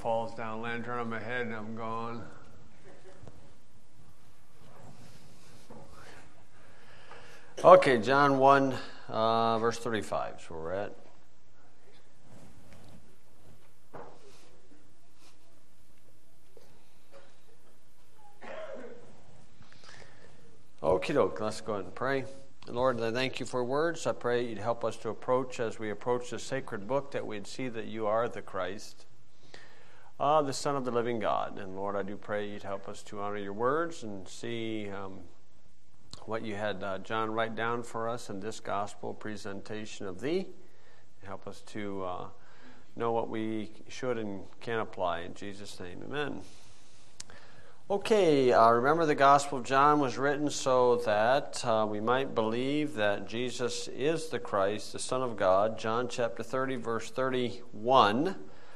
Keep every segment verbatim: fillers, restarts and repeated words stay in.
falls down, lantern on my head, and I'm gone. Okay, John one, uh, verse thirty-five is where we're at. Okie doke, let's go ahead and pray. Lord, I thank you for your words. I pray you'd help us to approach, as we approach this sacred book, that we'd see that you are the Christ, uh, the Son of the living God. And Lord, I do pray you'd help us to honor your words and see um, what you had uh, John write down for us in this gospel presentation of thee. Help us to uh, know what we should and can apply. In Jesus' name, amen. Okay, uh, remember the Gospel of John was written so that uh, we might believe that Jesus is the Christ, the Son of God. John chapter thirty, verse thirty-one.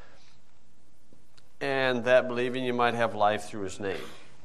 And that believing you might have life through his name.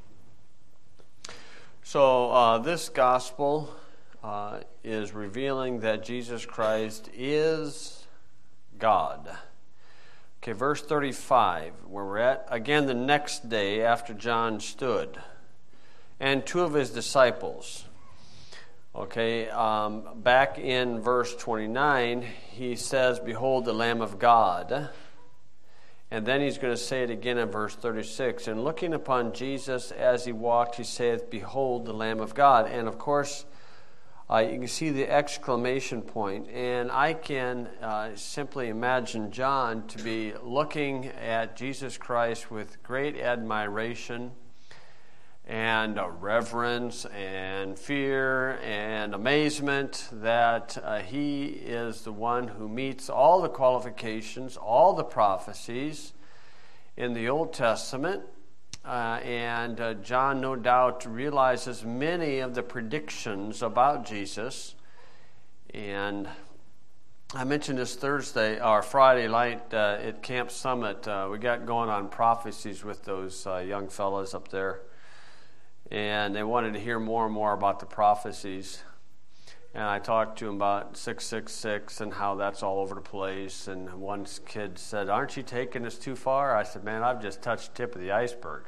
So uh, this Gospel uh, is revealing that Jesus Christ is God. Okay, verse thirty-five, where we're at. Again, the next day after John stood, and two of his disciples. Okay, um, back in verse twenty-nine, he says, "Behold the Lamb of God." And then he's going to say it again in verse thirty-six. And looking upon Jesus as he walked, he saith, "Behold the Lamb of God." And of course, Uh, you can see the exclamation point, and I can uh, simply imagine John to be looking at Jesus Christ with great admiration and uh, reverence and fear and amazement that uh, he is the one who meets all the qualifications, all the prophecies in the Old Testament. Uh, and uh, John, no doubt, realizes many of the predictions about Jesus. And I mentioned this Thursday or Friday night uh, at Camp Summit. Uh, we got going on prophecies with those uh, young fellas up there. And they wanted to hear more and more about the prophecies. And I talked to them about six six six and how that's all over the place. And one kid said, "Aren't you taking us too far?" I said, "Man, I've just touched the tip of the iceberg."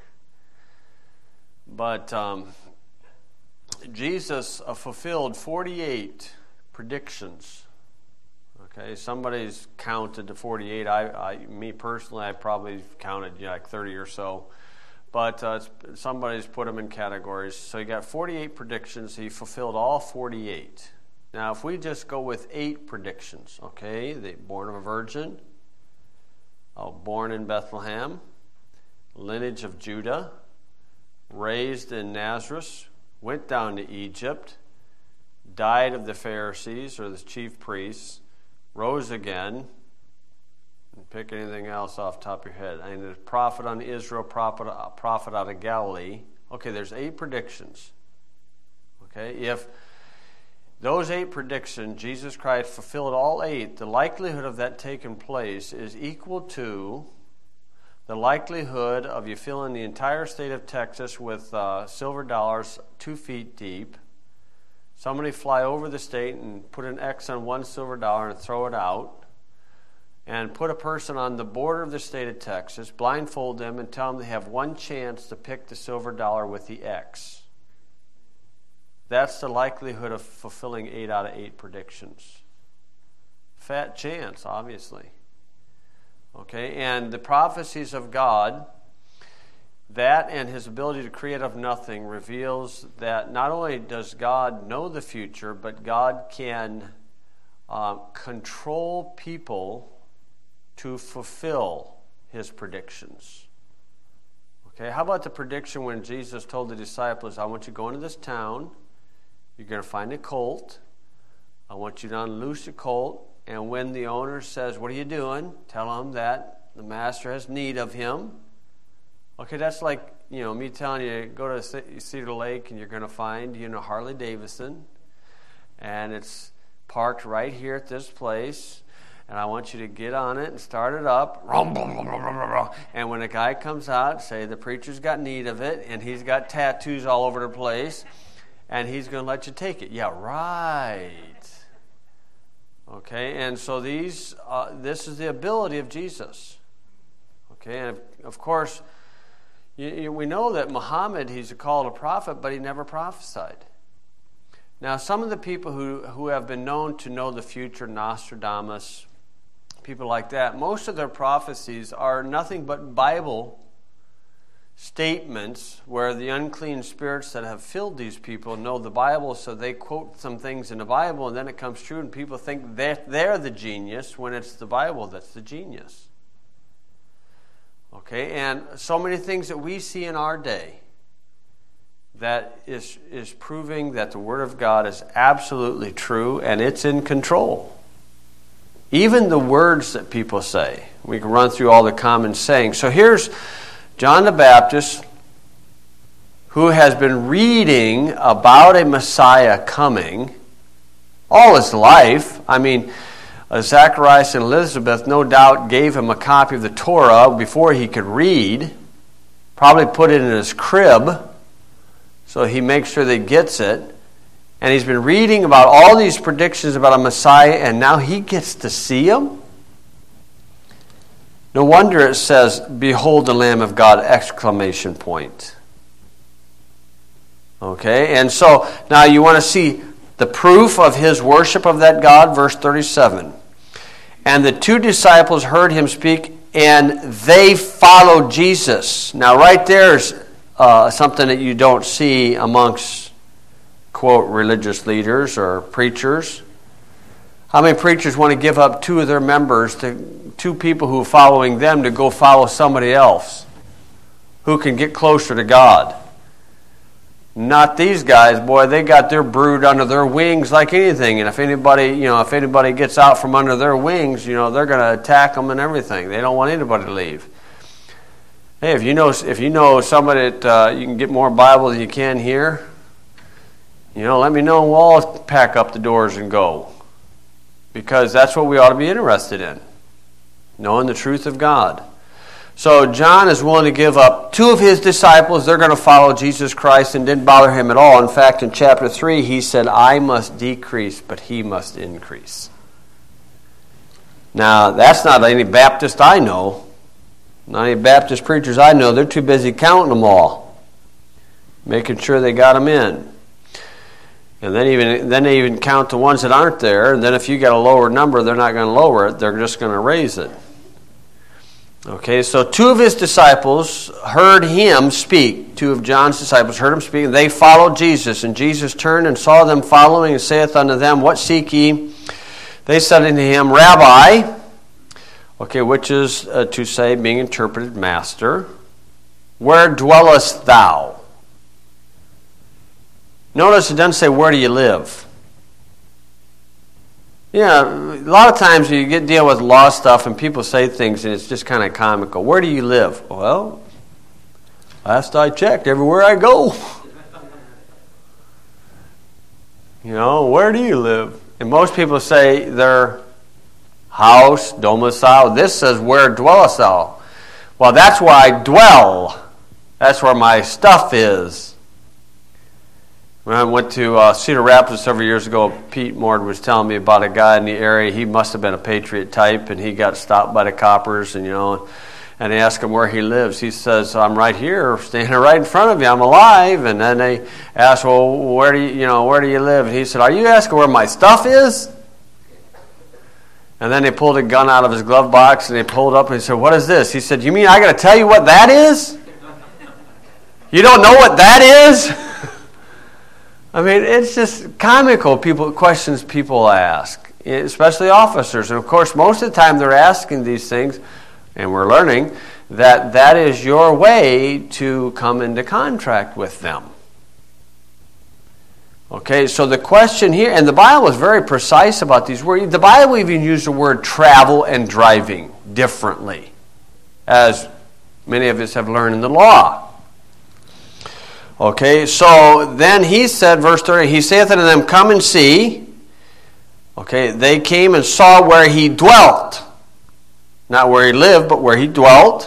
But um, Jesus uh, fulfilled forty-eight predictions. Okay, somebody's counted to forty-eight. I, I, me personally, I probably counted you know, like thirty or so. But uh, somebody's put them in categories. So he got forty-eight predictions. He fulfilled all forty-eight. Now, if we just go with eight predictions, okay, the born of a virgin, oh, born in Bethlehem, lineage of Judah, raised in Nazareth, went down to Egypt, died of the Pharisees or the chief priests, rose again, and pick anything else off the top of your head. I mean, the prophet on Israel, prophet, prophet out of Galilee. Okay, there's eight predictions. Okay, if those eight predictions, Jesus Christ fulfilled all eight, the likelihood of that taking place is equal to the likelihood of you filling the entire state of Texas with uh, silver dollars two feet deep, somebody fly over the state and put an X on one silver dollar and throw it out, and put a person on the border of the state of Texas, blindfold them, and tell them they have one chance to pick the silver dollar with the X. That's the likelihood of fulfilling eight out of eight predictions. Fat chance, obviously. Okay, and the prophecies of God, that and his ability to create of nothing reveals that not only does God know the future, but God can uh, control people to fulfill his predictions. Okay, how about the prediction when Jesus told the disciples, "I want you to go into this town, you're going to find a colt, I want you to unloose the colt, and when the owner says, 'What are you doing?' tell him that the master has need of him." Okay, that's like, you know, me telling you, go to Cedar Lake and you're going to find, you know, Harley Davidson, and it's parked right here at this place, and I want you to get on it and start it up. And when a guy comes out, say the preacher's got need of it, and he's got tattoos all over the place, and he's going to let you take it. Yeah, right. Okay, and so these, uh, this is the ability of Jesus. Okay, and of course, you, you, we know that Muhammad, he's called a prophet, but he never prophesied. Now, some of the people who, who have been known to know the future, Nostradamus, people like that, most of their prophecies are nothing but Bible statements where the unclean spirits that have filled these people know the Bible, so they quote some things in the Bible, and then it comes true, and people think that they're the genius when it's the Bible that's the genius. Okay, and so many things that we see in our day that is is proving that the Word of God is absolutely true and it's in control. Even the words that people say. We can run through all the common sayings. So here's John the Baptist, who has been reading about a Messiah coming all his life. I mean, uh, Zacharias and Elizabeth no doubt gave him a copy of the Torah before he could read, probably put it in his crib, so he makes sure that he gets it. And he's been reading about all these predictions about a Messiah, and now he gets to see him? No wonder it says, "Behold the Lamb of God!" exclamation point. Okay, and so now you want to see the proof of his worship of that God, verse thirty-seven. And the two disciples heard him speak, and they followed Jesus. Now right there's uh, something that you don't see amongst, quote, religious leaders or preachers. How many preachers want to give up two of their members, to two people who are following them, to go follow somebody else who can get closer to God? Not these guys, boy. They got their brood under their wings like anything. And if anybody, you know, if anybody gets out from under their wings, you know, they're going to attack them and everything. They don't want anybody to leave. Hey, if you know, if you know somebody that uh, you can get more Bible than you can here, you know, let me know and we'll all pack up the doors and go. Because that's what we ought to be interested in, knowing the truth of God. So John is willing to give up two of his disciples. They're going to follow Jesus Christ, and didn't bother him at all. In fact, in chapter three, he said, "I must decrease, but he must increase." Now, that's not any Baptist I know. Not any Baptist preachers I know. They're too busy counting them all, making sure they got them in. And then even then they even count the ones that aren't there. And then if you got a lower number, they're not going to lower it. They're just going to raise it. Okay, so two of his disciples heard him speak. Two of John's disciples heard him speak, and they followed Jesus. And Jesus turned and saw them following, and saith unto them, "What seek ye?" They said unto him, "Rabbi," okay, which is uh, to say, being interpreted, Master, "where dwellest thou?" Notice it doesn't say, "Where do you live?" Yeah, a lot of times you get deal with law stuff and people say things and it's just kind of comical. "Where do you live?" Well, last I checked, everywhere I go. You know, where do you live? And most people say their house, domicile. This says, "Where dwellest thou?" Well, that's where I dwell. That's where my stuff is. When I went to uh, Cedar Rapids several years ago, Pete Mord was telling me about a guy in the area. He must have been a patriot type, and he got stopped by the coppers, and you know, and they asked him where he lives. He says, "I'm right here, standing right in front of you. I'm alive." And then they asked, "Well, where do you, you know, where do you live?" And he said, "Are you asking where my stuff is?" And then they pulled a gun out of his glove box, and they pulled up, and he said, "What is this?" He said, "You mean I got to tell you what that is? You don't know what that is?" I mean, it's just comical people questions people ask, especially officers. And, of course, most of the time they're asking these things, and we're learning that that is your way to come into contract with them. Okay, so the question here, and the Bible is very precise about these words. The Bible even used the word travel and driving differently, as many of us have learned in the law. Okay, so then he said, verse thirty, he saith unto them, "Come and see." Okay, they came and saw where he dwelt. Not where he lived, but where he dwelt.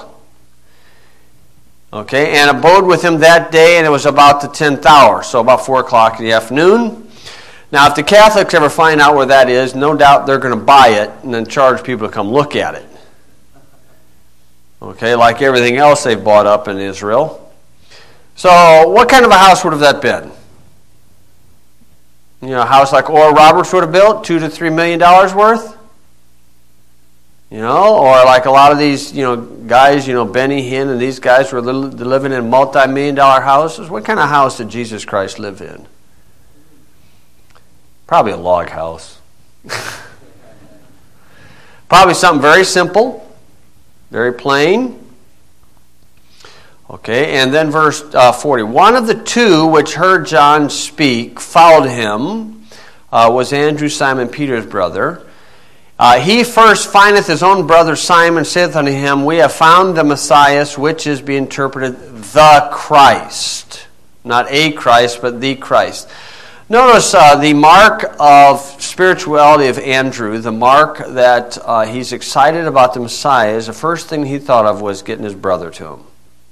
Okay, and abode with him that day, and it was about the tenth hour, so about four o'clock in the afternoon. Now, if the Catholics ever find out where that is, no doubt they're going to buy it and then charge people to come look at it. Okay, like everything else they've bought up in Israel. So what kind of a house would have that been? You know, a house like Oral Roberts would have built, two to three million dollars worth? You know, or like a lot of these, you know, guys, you know, Benny Hinn and these guys were li- living in multi-million dollar houses. What kind of house did Jesus Christ live in? Probably a log house. Probably something very simple, very plain. Okay, and then verse uh, forty. One of the two which heard John speak followed him, uh, was Andrew, Simon Peter's brother. Uh, he first findeth his own brother Simon, saith unto him, We have found the Messiah, which is be interpreted the Christ. Not a Christ, but the Christ. Notice uh, the mark of spirituality of Andrew, the mark that uh, he's excited about the Messiah, is the first thing he thought of was getting his brother to him.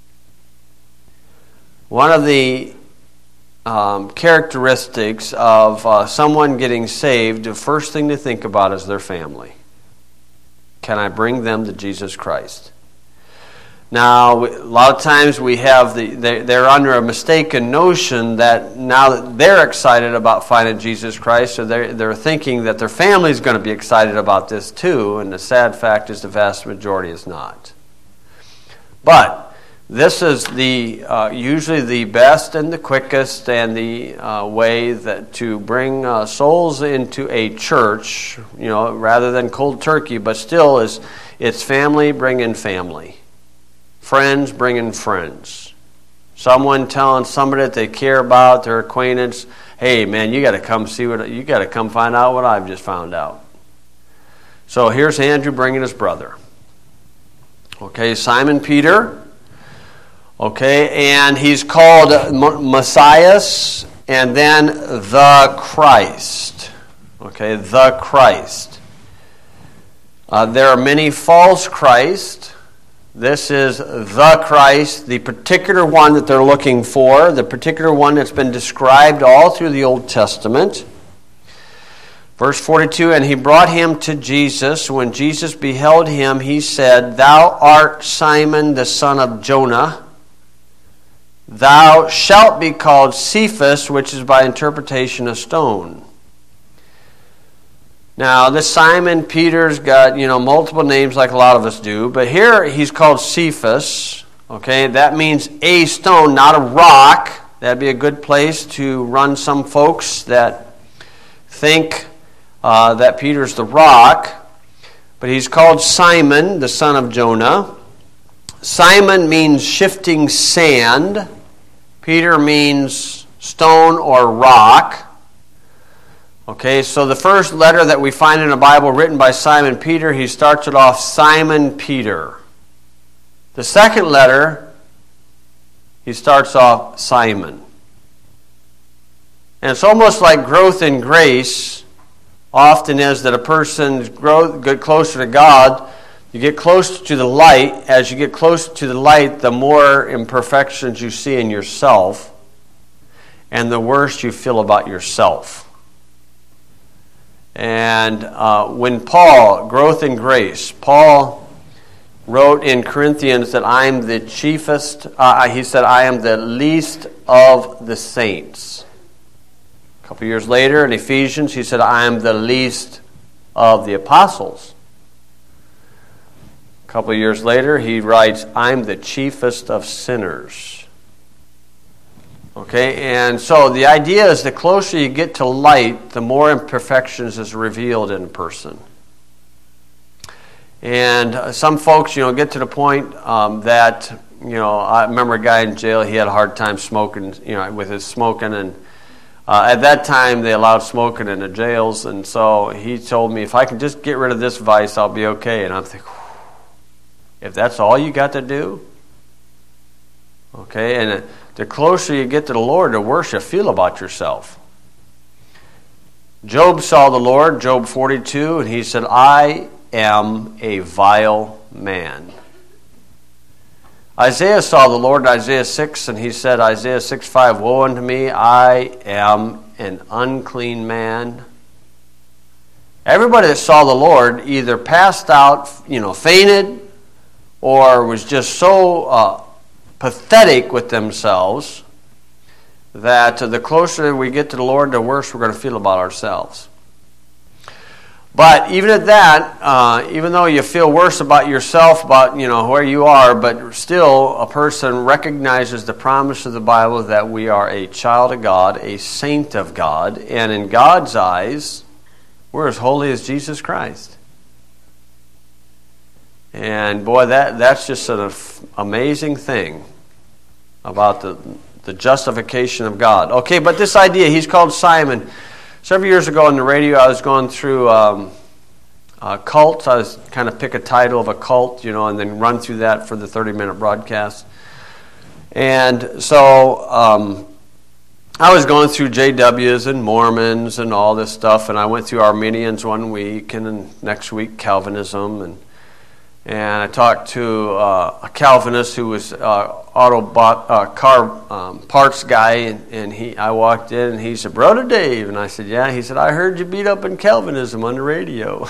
One of the um, characteristics of uh, someone getting saved, the first thing to think about is their family. Can I bring them to Jesus Christ? Now, a lot of times we have the they're under a mistaken notion that now that they're excited about finding Jesus Christ, so they're, they're thinking that their family is going to be excited about this too, and the sad fact is the vast majority is not. But this is the uh, usually the best and the quickest and the uh, way that to bring uh, souls into a church, you know, rather than cold turkey, but still is it's family bringing family, friends bringing friends, someone telling somebody that they care about, their acquaintance, hey man, you got to come see what you got to come find out what I've just found out. So here's Andrew bringing his brother. Okay, Simon Peter. Okay, and he's called Messiah and then the Christ. Okay, the Christ. Uh, there are many false Christ. This is the Christ, the particular one that they're looking for, the particular one that's been described all through the Old Testament. Verse forty-two, and he brought him to Jesus. When Jesus beheld him, he said, Thou art Simon the son of Jonah. Thou shalt be called Cephas, which is by interpretation a stone. Now, this Simon Peter's got, you know, multiple names like a lot of us do, but here he's called Cephas. Okay, that means a stone, not a rock. That'd be a good place to run some folks that think uh, that Peter's the rock. But he's called Simon, the son of Jonah. Simon means shifting sand. Peter means stone or rock. Okay, so the first letter that we find in the Bible written by Simon Peter, he starts it off Simon Peter. The second letter, he starts off Simon. And it's almost like growth in grace often is that a person's growth get closer to God. You get closer to the light. As you get closer to the light, the more imperfections you see in yourself, and the worse you feel about yourself. And uh, when Paul, growth in grace, Paul wrote in Corinthians that I am the chiefest, uh, he said, I am the least of the saints. A couple years later in Ephesians, he said, I am the least of the apostles. A couple of years later, he writes, I'm the chiefest of sinners. Okay, and so the idea is the closer you get to light, the more imperfections is revealed in a person. And uh, some folks, you know, get to the point um, that, you know, I remember a guy in jail, he had a hard time smoking, you know, with his smoking, and uh, at that time they allowed smoking in the jails, and so he told me, if I can just get rid of this vice, I'll be okay. And I'm thinking, if that's all you got to do? Okay, and the closer you get to the Lord, the worse you feel about yourself. Job saw the Lord, Job forty-two, and he said, I am a vile man. Isaiah saw the Lord in Isaiah six, and he said, Isaiah six five, woe unto me, I am an unclean man. Everybody that saw the Lord either passed out, you know, fainted, or was just so uh, pathetic with themselves that uh, the closer we get to the Lord, the worse we're going to feel about ourselves. But even at that, uh, even though you feel worse about yourself, about you know where you are, but still a person recognizes the promise of the Bible that we are a child of God, a saint of God, and in God's eyes, we're as holy as Jesus Christ. And boy, that that's just an amazing thing about the the justification of God. Okay, but this idea, he's called Simon. Several years ago on the radio, I was going through um, uh, cults. I was kind of pick a title of a cult, you know, and then run through that for the thirty-minute broadcast. And so um, I was going through J Ws and Mormons and all this stuff, and I went through Arminians one week, and then next week Calvinism, and and I talked to uh, a Calvinist who was uh, Autobot uh, car um, parts guy, and, and he. I walked in, and he said, "Brother Dave," and I said, "Yeah." He said, "I heard you beat up in Calvinism on the radio."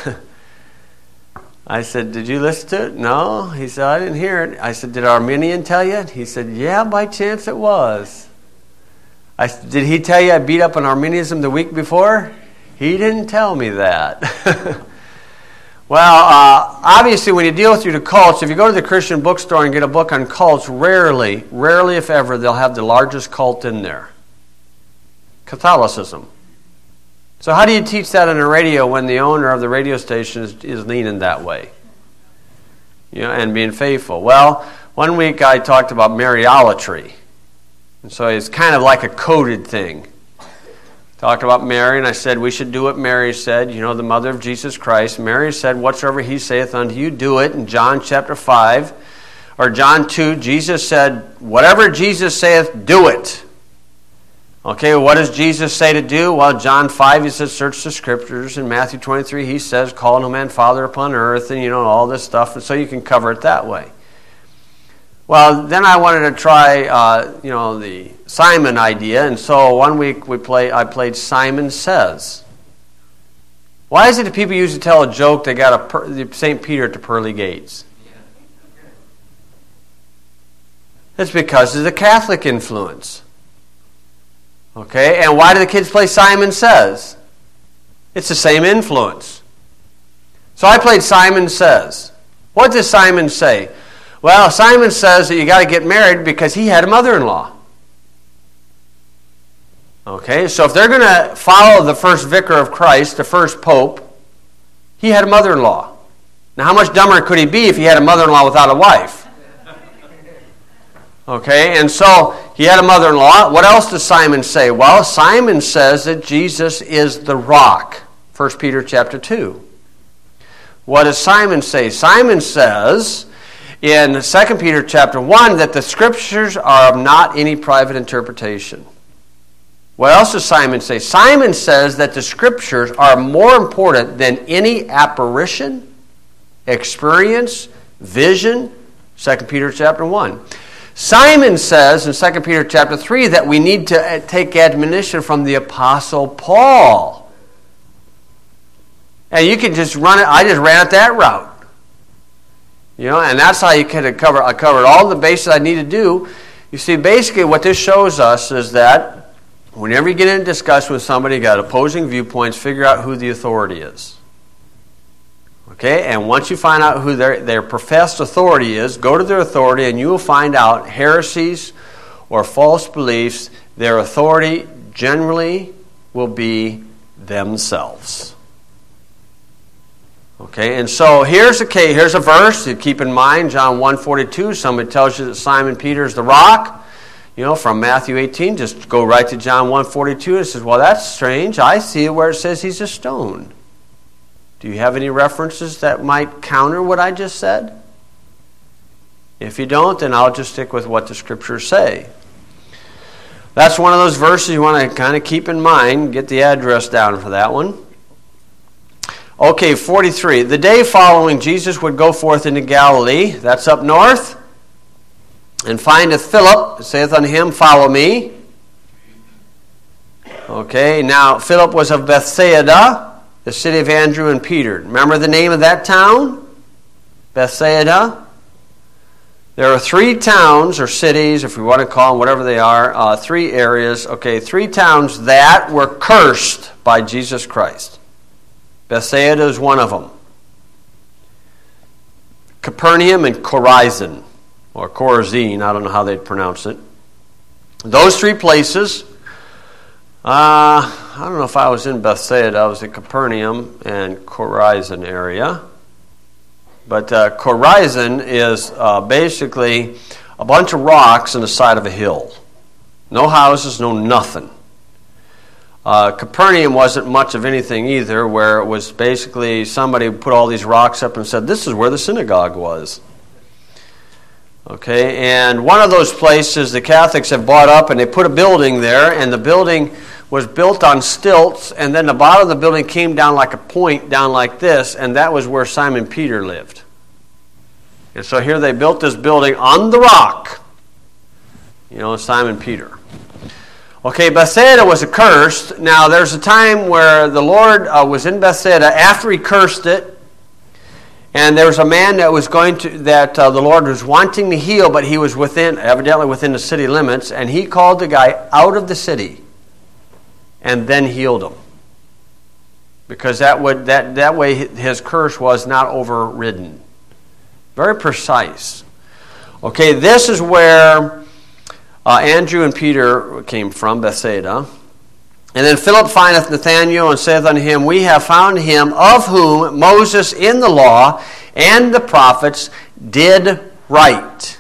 I said, "Did you listen to it?" "No." He said, "I didn't hear it." I said, "Did Arminian tell you?" He said, "Yeah, by chance it was." I said, "Did he tell you I beat up on Arminianism the week before?" He didn't tell me that. Well, uh, obviously when you deal through the cults, if you go to the Christian bookstore and get a book on cults, rarely, rarely if ever, they'll have the largest cult in there. Catholicism. So how do you teach that on the radio when the owner of the radio station is, is leaning that way? You know, and being faithful. Well, one week I talked about Mariolatry. And so it's kind of like a coded thing. Talked about Mary, and I said we should do what Mary said, you know, the mother of Jesus Christ. Mary said, "Whatsoever he saith unto you, do it." In John chapter five, or John two, Jesus said, "Whatever Jesus saith, do it." Okay, what does Jesus say to do? Well, John five, he says, "Search the Scriptures." In Matthew twenty-three, he says, "Call no man Father upon earth," and you know, all this stuff, and so you can cover it that way. Well, then I wanted to try, uh, you know, the Simon idea, and so one week we play. I played Simon Says. Why is it that people used to tell a joke they got a per, Saint Peter at the pearly gates? It's because of the Catholic influence. Okay, and why do the kids play Simon Says? It's the same influence. So I played Simon Says. What does Simon say? Well, Simon says that you got to get married because he had a mother-in-law. Okay, so if they're going to follow the first vicar of Christ, the first pope, he had a mother-in-law. Now, how much dumber could he be if he had a mother-in-law without a wife? Okay, and so he had a mother-in-law. What else does Simon say? Well, Simon says that Jesus is the rock. First Peter chapter two. What does Simon say? Simon says in Second Peter chapter one that the Scriptures are of not any private interpretation. What else does Simon say? Simon says that the Scriptures are more important than any apparition, experience, vision. Second Peter chapter one. Simon says in Second Peter chapter three that we need to take admonition from the Apostle Paul. And you can just run it. I just ran it that route. You know, and that's how you kind of cover. I covered all the bases I need to do. You see, basically what this shows us is that whenever you get in a discussion with somebody, you got opposing viewpoints, figure out who the authority is. Okay, and once you find out who their, their professed authority is, go to their authority and you will find out heresies or false beliefs. Their authority generally will be themselves. Okay, and so here's a case, here's a verse to keep in mind, John one forty-two. Somebody tells you that Simon Peter is the rock. You know, from Matthew eighteen, just go right to John one forty-two. It says, well, that's strange. I see it where it says he's a stone. Do you have any references that might counter what I just said? If you don't, then I'll just stick with what the Scriptures say. That's one of those verses you want to kind of keep in mind. Get the address down for that one. Okay, forty-three. The day following, Jesus would go forth into Galilee. That's up north. And findeth Philip, saith unto him, follow me. Okay, now Philip was of Bethsaida, the city of Andrew and Peter. Remember the name of that town? Bethsaida. There are three towns or cities, if we want to call them whatever they are, uh, three areas, okay, three towns that were cursed by Jesus Christ. Bethsaida is one of them. Capernaum and Chorazin, or Chorazin, I don't know how they'd pronounce it. Those three places, uh, I don't know if I was in Bethsaida, I was in Capernaum and Chorazin area. But uh, Chorazin is uh, basically a bunch of rocks on the side of a hill. No houses, no nothing. Uh, Capernaum wasn't much of anything either, where it was basically somebody put all these rocks up and said, this is where the synagogue was. Okay, and one of those places the Catholics have bought up, and they put a building there, and the building was built on stilts, and then the bottom of the building came down like a point, down like this, and that was where Simon Peter lived. And so here they built this building on the rock. You know, Simon Peter. Okay, Bethsaida was accursed. Now, there's a time where the Lord uh, was in Bethsaida after he cursed it, and there was a man that was going to, that uh, the Lord was wanting to heal, but he was within, evidently within the city limits, and he called the guy out of the city and then healed him. Because that would that, that way his curse was not overridden. Very precise. Okay, this is where uh, Andrew and Peter came from, Bethsaida. And then Philip findeth Nathanael and saith unto him, we have found him of whom Moses in the law and the prophets did write,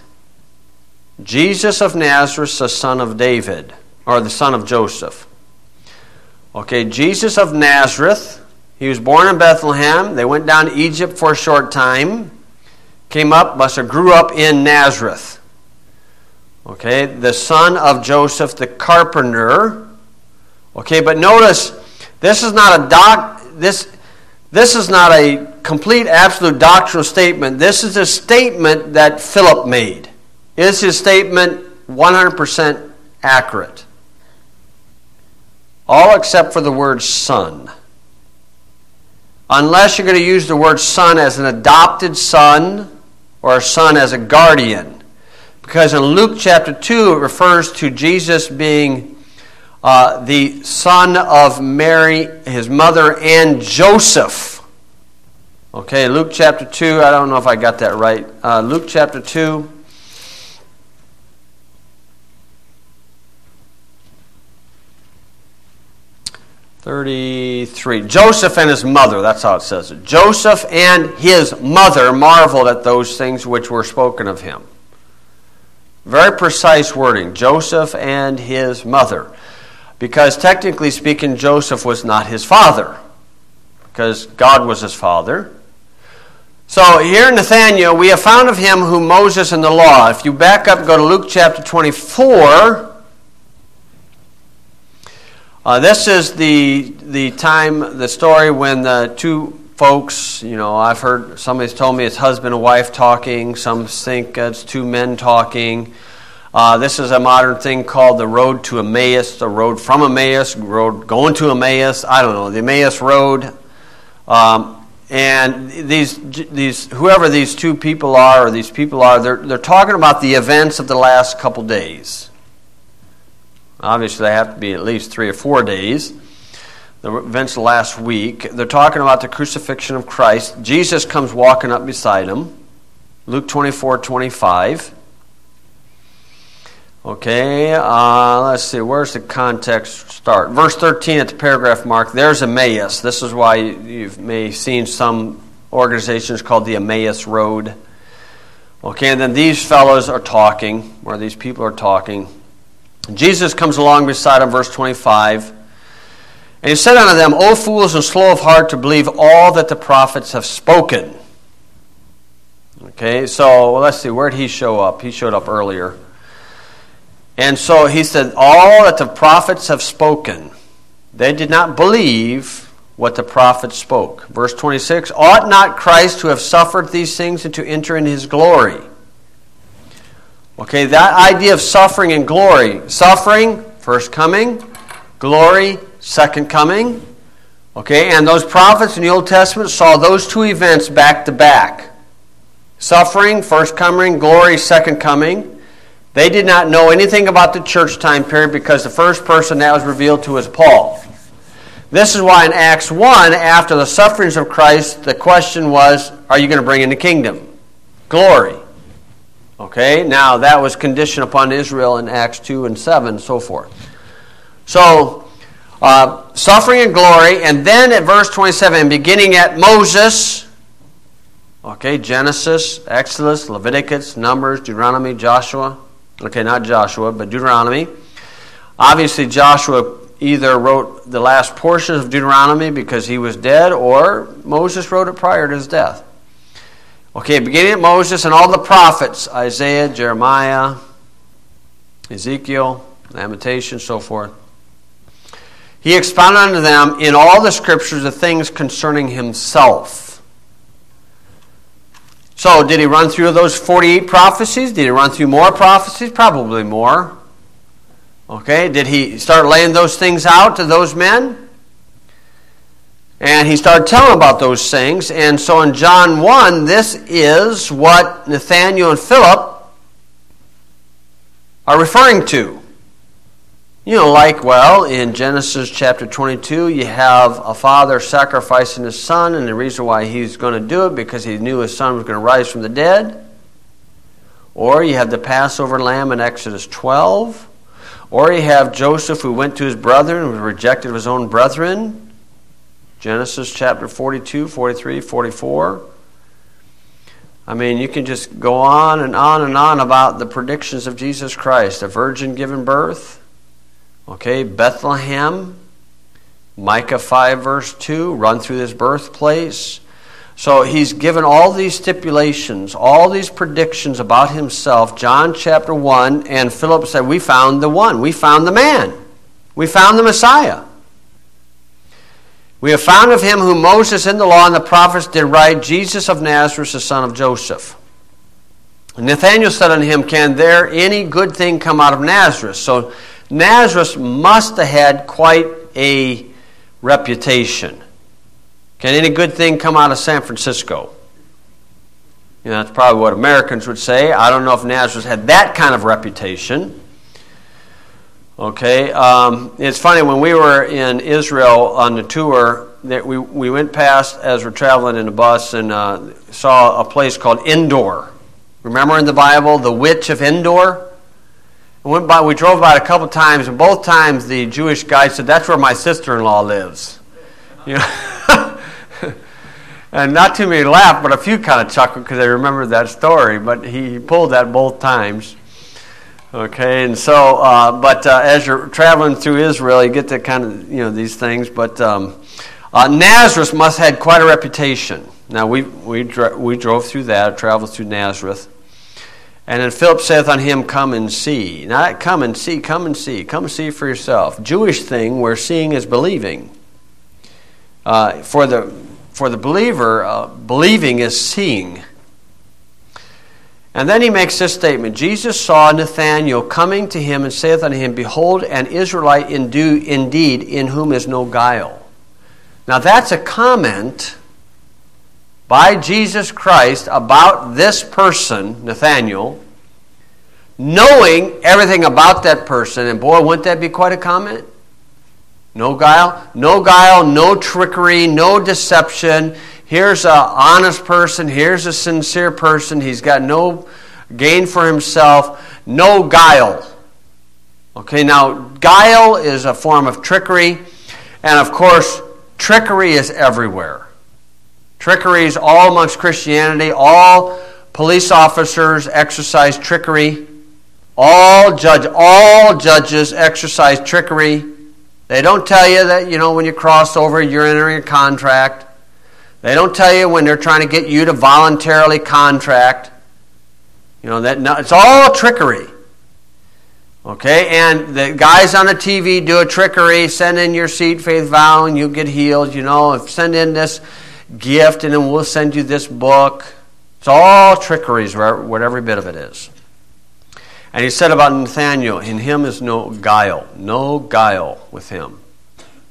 Jesus of Nazareth, the son of David, or the son of Joseph. Okay, Jesus of Nazareth, he was born in Bethlehem. They went down to Egypt for a short time. Came up, must have grew up in Nazareth. Okay, the son of Joseph the carpenter. Okay, but notice, this is not a doc, this, this is not a complete, absolute doctrinal statement. This is a statement that Philip made. Is his statement one hundred percent accurate? All except for the word son. Unless you're going to use the word son as an adopted son or a son as a guardian. Because in Luke chapter two, it refers to Jesus being uh, the son of Mary, his mother, and Joseph. Okay, Luke chapter two, I don't know if I got that right. Uh, Luke chapter two. thirty-three. Joseph and his mother, that's how it says it. Joseph and his mother marveled at those things which were spoken of him. Very precise wording. Joseph and his mother. Because technically speaking, Joseph was not his father. Because God was his father. So here in Nathanael, we have found of him whom Moses in the law. If you back up and go to Luke chapter twenty-four... Uh, this is the the time, the story when the two folks, you know, I've heard, somebody's told me it's husband and wife talking. Some think it's two men talking. Uh, this is a modern thing called the road to Emmaus, the road from Emmaus, road going to Emmaus. I don't know, the Emmaus road. Um, and these these whoever these two people are, or these people are, they're they're talking about the events of the last couple days. Obviously, they have to be at least three or four days. The events last week. They're talking about the crucifixion of Christ. Jesus comes walking up beside him. Luke twenty-four twenty-five. Okay, uh, let's see. Where's the context start? Verse thirteen at the paragraph mark. There's Emmaus. This is why you may have seen some organizations called the Emmaus Road. Okay, and then these fellows are talking, or these people are talking. Jesus comes along beside him, verse twenty-five. And he said unto them, O fools and slow of heart to believe all that the prophets have spoken. Okay, so well, let's see, where did he show up? He showed up earlier. And so he said, all that the prophets have spoken. They did not believe what the prophets spoke. Verse twenty-six, ought not Christ to have suffered these things and to enter in his glory? Okay, that idea of suffering and glory. Suffering, first coming. Glory, second coming. Okay, and those prophets in the Old Testament saw those two events back to back. Suffering, first coming, glory, second coming. They did not know anything about the church time period because the first person that was revealed to was Paul. This is why in Acts one, after the sufferings of Christ, the question was, are you going to bring in the kingdom? Glory. Okay, now that was conditioned upon Israel in Acts two and seven and so forth. So, uh, suffering and glory, and then at verse twenty-seven, beginning at Moses, okay, Genesis, Exodus, Leviticus, Numbers, Deuteronomy, Joshua. Okay, not Joshua, but Deuteronomy. Obviously, Joshua either wrote the last portions of Deuteronomy because he was dead, or Moses wrote it prior to his death. Okay, beginning at Moses and all the prophets, Isaiah, Jeremiah, Ezekiel, Lamentations, so forth. He expounded unto them in all the scriptures the things concerning himself. So, did he run through those forty-eight prophecies? Did he run through more prophecies? Probably more. Okay, did he start laying those things out to those men? And he started telling about those things. And so in John one, this is what Nathanael and Philip are referring to. You know, like, well, in Genesis chapter twenty-two, you have a father sacrificing his son, and the reason why he's going to do it because he knew his son was going to rise from the dead. Or you have the Passover lamb in Exodus twelve. Or you have Joseph who went to his brethren and was rejected of his own brethren. Genesis chapter forty-two, forty-three, forty-four. I mean, you can just go on and on and on about the predictions of Jesus Christ. A virgin given birth. Okay, Bethlehem. Micah five verse two. Run through this birthplace. So he's given all these stipulations, all these predictions about himself. John chapter one, and Philip said, we found the one. We found the man. We found the Messiah. We have found of him whom Moses in the law and the prophets did write, Jesus of Nazareth, the son of Joseph. And Nathanael said unto him, can there any good thing come out of Nazareth? So Nazareth must have had quite a reputation. Can any good thing come out of San Francisco? You know, that's probably what Americans would say. I don't know if Nazareth had that kind of reputation. Okay, um, it's funny, when we were in Israel on the tour, that we, we went past, as we're traveling in the bus, and uh, saw a place called Endor. Remember in the Bible, the witch of Endor? We, went by, we drove by it a couple times, and both times the Jewish guy said, that's where my sister-in-law lives. You know? And not too many laughed, but a few kind of chuckled because they remembered that story. But he pulled that both times. Okay, and so, uh, but uh, as you're traveling through Israel, you get to kind of, you know, these things. But um, uh, Nazareth must have had quite a reputation. Now, we we dro- we drove through that, traveled through Nazareth. And then Philip saith on him, come and see. Not come and see, come and see. Come and see for yourself. Jewish thing where seeing is believing. Uh, for the for the believer, uh, believing is seeing. And then he makes this statement. Jesus saw Nathanael coming to him and saith unto him, behold, an Israelite indeed, in whom is no guile. Now that's a comment by Jesus Christ about this person, Nathanael, knowing everything about that person. And boy, wouldn't that be quite a comment? No guile, no guile, no trickery, no deception. Here's an honest person. Here's a sincere person. He's got no gain for himself. No guile. Okay, now guile is a form of trickery. And of course, trickery is everywhere. Trickery is all amongst Christianity. All police officers exercise trickery. All judge, all judges exercise trickery. They don't tell you that, you know, when you cross over, you're entering a contract. They don't tell you when they're trying to get you to voluntarily contract. You know, that no, it's all trickery. Okay, and the guys on the T V do a trickery, send in your seed faith vow and you get healed. You know, if send in this gift and then we'll send you this book. It's all trickeries, what every bit of it is. And he said about Nathanael, in him is no guile, no guile with him.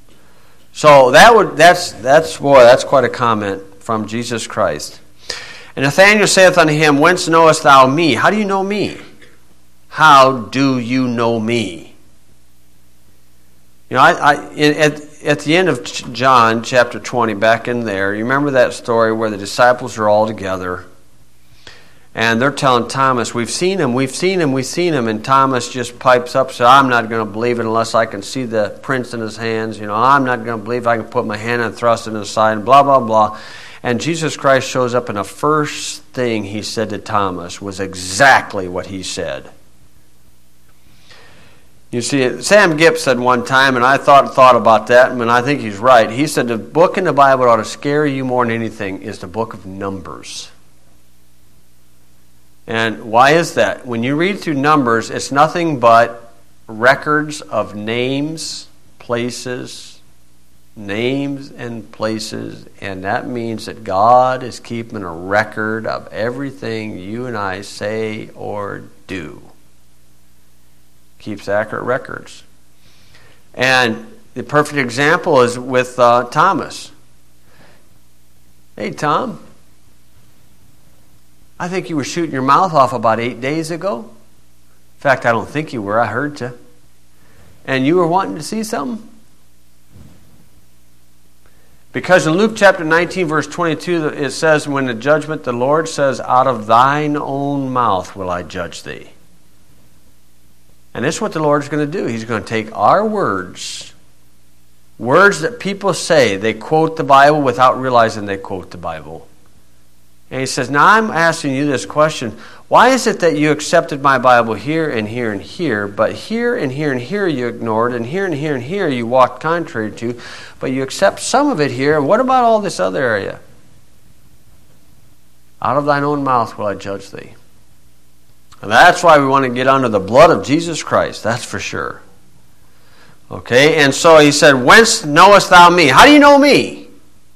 So that would that's that's boy, that's quite a comment from Jesus Christ. And Nathanael saith unto him, Whence knowest thou me? How do you know me? How do you know me? You know, I, I at, at the end of John chapter twenty, back in there, you remember that story where the disciples are all together, and they're telling Thomas, we've seen him, we've seen him, we've seen him, and Thomas just pipes up, says, I'm not going to believe it unless I can see the prints in his hands. You know, I'm not going to believe I can put my hand and thrust it in his side, and blah, blah, blah. And Jesus Christ shows up, and the first thing he said to Thomas was exactly what he said. You see, Sam Gipp said one time, and I thought thought about that, and I think he's right. He said the book in the Bible that ought to scare you more than anything is the book of Numbers. And why is that? When you read through Numbers, it's nothing but records of names, places, names and places, and that means that God is keeping a record of everything you and I say or do. Keeps accurate records. And the perfect example is with uh, Thomas. Hey, Tom, I think you were shooting your mouth off about eight days ago. In fact, I don't think you were. I heard you. And you were wanting to see something? Because in Luke chapter nineteen, verse twenty-two, it says, when the judgment, the Lord says, out of thine own mouth will I judge thee. And this is what the Lord's going to do. He's going to take our words, words that people say, they quote the Bible without realizing they quote the Bible. And he says, now I'm asking you this question. Why is it that you accepted my Bible here and here and here, but here and here and here you ignored, and here and here and here you walked contrary to, but you accept some of it here, and what about all this other area? Out of thine own mouth will I judge thee. And that's why we want to get under the blood of Jesus Christ, that's for sure. Okay, and so he said, whence knowest thou me? How do you know me?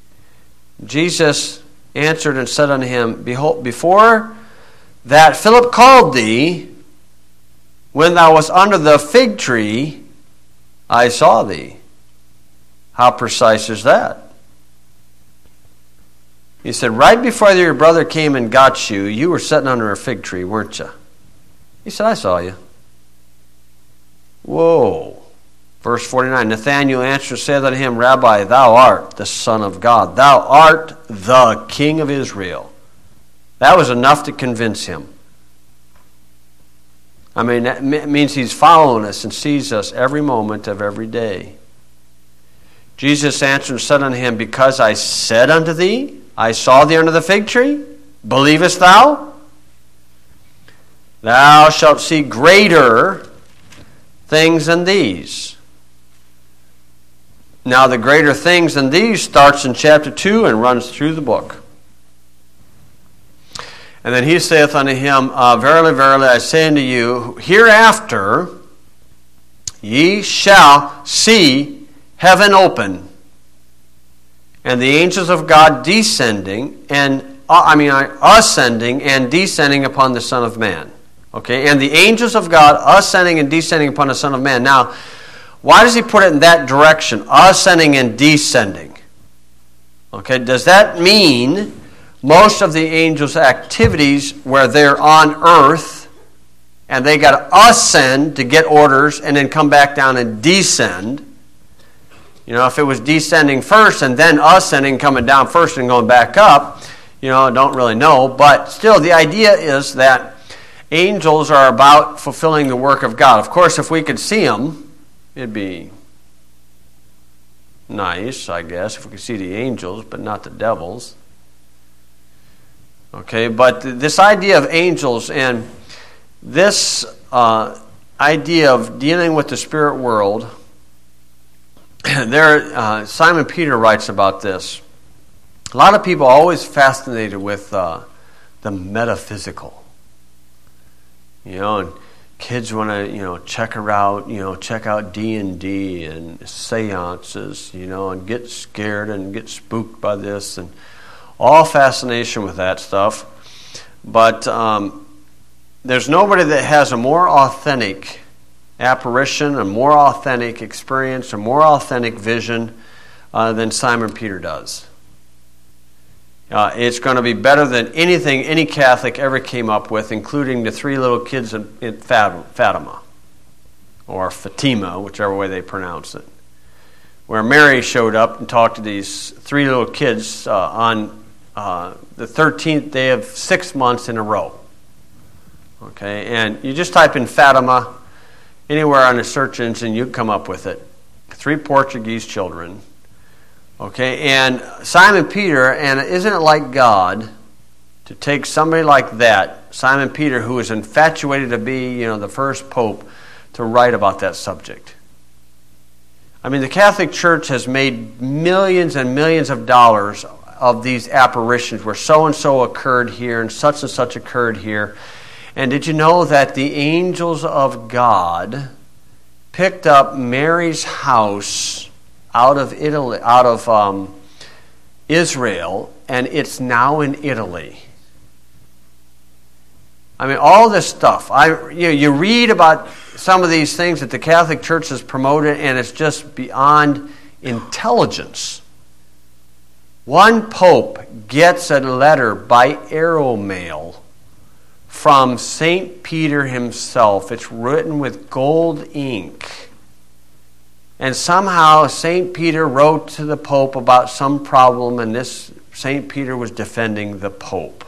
Jesus answered and said unto him, behold, before that Philip called thee, when thou wast under the fig tree, I saw thee. How precise is that? He said, right before your brother came and got you, you were sitting under a fig tree, weren't you? He said, I saw you. Whoa. Verse forty-nine, Nathanael answered, saith unto him, Rabbi, thou art the Son of God. Thou art the King of Israel. That was enough to convince him. I mean, that means he's following us and sees us every moment of every day. Jesus answered and said unto him, because I said unto thee, I saw thee under the fig tree, believest thou? Thou shalt see greater things than these. Now the greater things than these starts in chapter two and runs through the book. And then he saith unto him, uh, Verily, verily, I say unto you, hereafter ye shall see heaven open, and the angels of God descending, and uh, I mean ascending and descending upon the Son of Man. Okay, and the angels of God ascending and descending upon the Son of Man. Now, why does he put it in that direction? Ascending and descending. Okay, does that mean most of the angels' activities where they're on earth and they got to ascend to get orders and then come back down and descend? You know, if it was descending first and then ascending, coming down first and going back up, you know, I don't really know. But still, the idea is that angels are about fulfilling the work of God. Of course, if we could see them, it'd be nice, I guess, if we could see the angels, but not the devils. Okay, but this idea of angels and this uh, idea of dealing with the spirit world, there, uh, Simon Peter writes about this. A lot of people are always fascinated with uh, the metaphysical. You know, and kids want to, you know, check her out, you know, check out D and D and seances, you know, and get scared and get spooked by this, and all fascination with that stuff. But um, there's nobody that has a more authentic apparition, a more authentic experience, a more authentic vision uh, than Simon Peter does. Uh, it's going to be better than anything any Catholic ever came up with, including the three little kids in, in Fatima, or Fatima, whichever way they pronounce it, where Mary showed up and talked to these three little kids uh, on uh, the thirteenth day of six months in a row. Okay, and you just type in Fatima anywhere on the search engine, you come up with it. Three Portuguese children. Okay, and Simon Peter, and isn't it like God to take somebody like that, Simon Peter, who is infatuated to be, you know, the first pope, to write about that subject? I mean, the Catholic Church has made millions and millions of dollars of these apparitions where so-and-so occurred here and such and such occurred here. And did you know that the angels of God picked up Mary's house out of Italy, out of um, Israel, and it's now in Italy? I mean, all this stuff. I, you know, you read about some of these things that the Catholic Church has promoted, and it's just beyond intelligence. One pope gets a letter by aeromail from Saint Peter himself. It's written with gold ink. And somehow Saint Peter wrote to the Pope about some problem, and this Saint Peter was defending the Pope.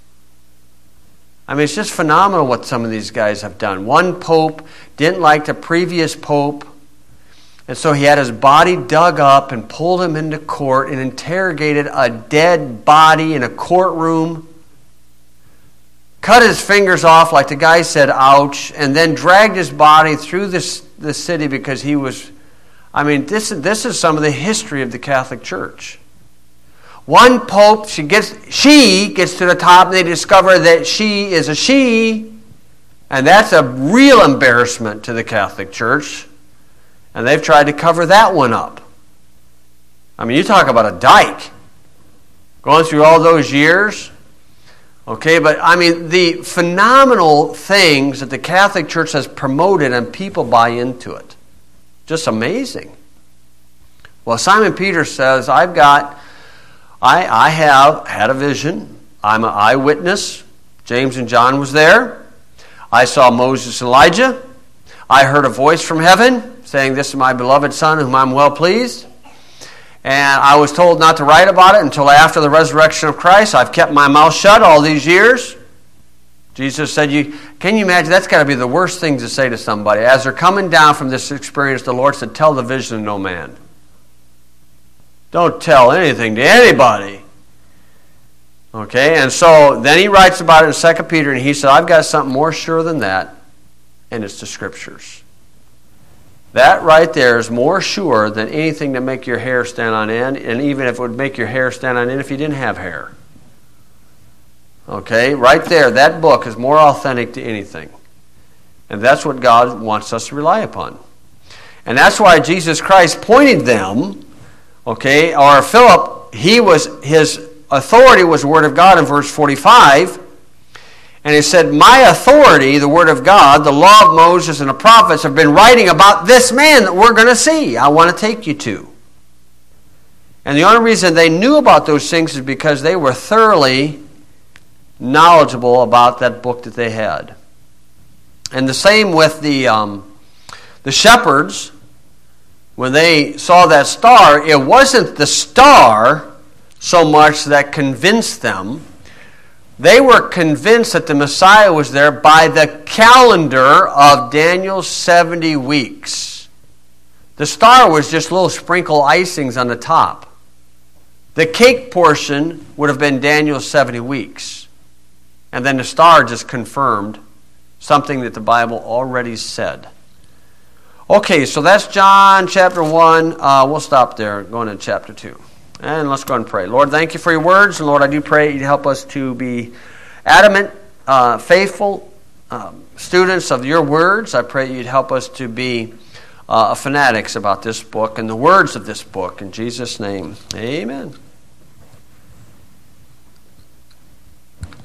I mean, it's just phenomenal what some of these guys have done. One Pope didn't like the previous Pope, and so he had his body dug up and pulled him into court and interrogated a dead body in a courtroom, cut his fingers off like the guy said, ouch, and then dragged his body through this, the city because he was... I mean, this, this is some of the history of the Catholic Church. One pope, she gets, she gets to the top, and they discover that she is a she, and that's a real embarrassment to the Catholic Church, and they've tried to cover that one up. I mean, you talk about a dyke, going through all those years. Okay, but I mean, the phenomenal things that the Catholic Church has promoted, and people buy into it. Just amazing. Well, Simon Peter says, I've got, I, I have had a vision. I'm an eyewitness. James and John was there. I saw Moses and Elijah. I heard a voice from heaven saying, this is my beloved Son, whom I'm well pleased. And I was told not to write about it until after the resurrection of Christ. I've kept my mouth shut all these years. Jesus said, "You can you imagine? That's got to be the worst thing to say to somebody. As they're coming down from this experience, the Lord said, tell the vision to no man. Don't tell anything to anybody." Okay, and so then he writes about it in Second Peter, and he said, I've got something more sure than that, and it's the Scriptures. That right there is more sure than anything to make your hair stand on end, and even if it would make your hair stand on end if you didn't have hair. Okay, right there, that book is more authentic to anything. And that's what God wants us to rely upon. And that's why Jesus Christ pointed them, okay, or Philip, he was, his authority was the Word of God in verse forty-five. And he said, my authority, the Word of God, the law of Moses and the prophets have been writing about this man that we're going to see. I want to take you to. And the only reason they knew about those things is because they were thoroughly knowledgeable about that book that they had. And the same with the um, the shepherds. When they saw that star, it wasn't the star so much that convinced them. They were convinced that the Messiah was there by the calendar of Daniel's seventy weeks. The star was just little sprinkle icings on the top. The cake portion would have been Daniel's seventy weeks. And then the star just confirmed something that the Bible already said. Okay, so that's John chapter one. Uh, we'll stop there, going to chapter two. And let's go and pray. Lord, thank you for your words. And Lord, I do pray you'd help us to be adamant, uh, faithful um, students of your words. I pray you'd help us to be uh, fanatics about this book and the words of this book. In Jesus' name, amen.